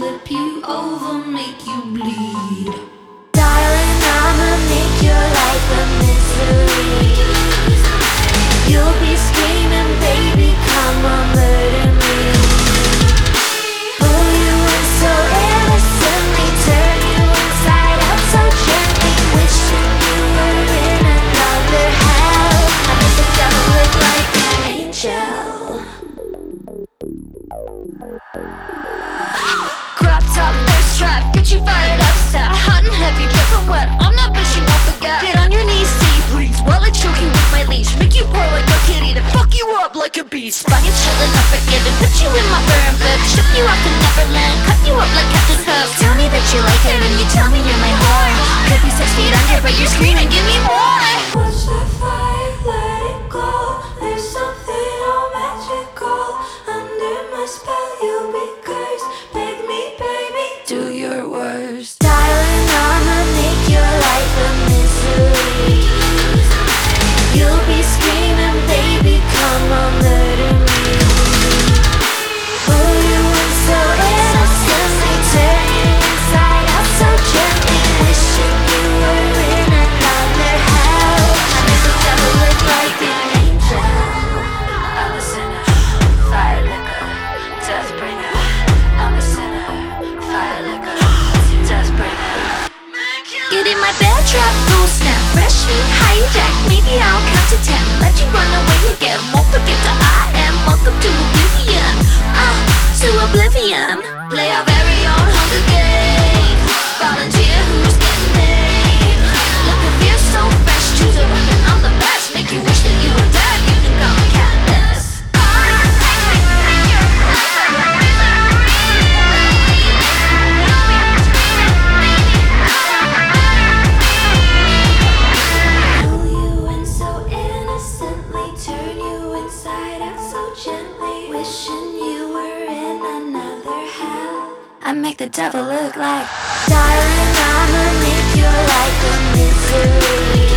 flip you over, make you bleed. Darling, I'ma make your life a misery. You'll be screaming, baby, come on, murder me. Pull you in so innocently, turn you inside out so gently, wishing you were in another hell. I make the devil look like an angel. Crop top, thirst trap, get you fired up, step hot and heavy, dripping wet. I'm not bitch, you won't forget. Get on your knees, see please, while I choke you with my leash, make you pour like a kitty, then fuck you up like a beast. Buy you chillin', unforgiving, put you in my burn bed, ship you off to Neverland, cut you up like Captain Hook. Tell me that you like it and you tell me you're my whore. Could be 6 feet under, but you're screaming, give me more. Watch the fire, let it go. There's something all magical. Under my spell, you'll be cursed. Beg me, baby, do your worst. Darling, I'ma make your life a misery. You'll be screaming, baby, come on, murder me. Pull you in so innocently, turn you inside out so gently, wishing you were in another hell. I make the devil look like an angel. I'm a sinner, fire liquor, death bringer. I'm a sinner, fire liquor, death bringer. Get in my bed, trap, full snap, fresh meat, hijack. Maybe I'll count to 10, let you run away again. Won't forget that I am. Welcome to oblivion. To oblivion. Play our very own Hunger Games. Volunteer who's getting paid. Looking fierce, so fresh, choose a weapon. I'm the best. Make you wish that you were dead. You can call me Katniss. Pull you in so innocently, turn you inside out so gently, wishing you were in another hell. I make the devil look like. Darling, I'ma make your life a misery.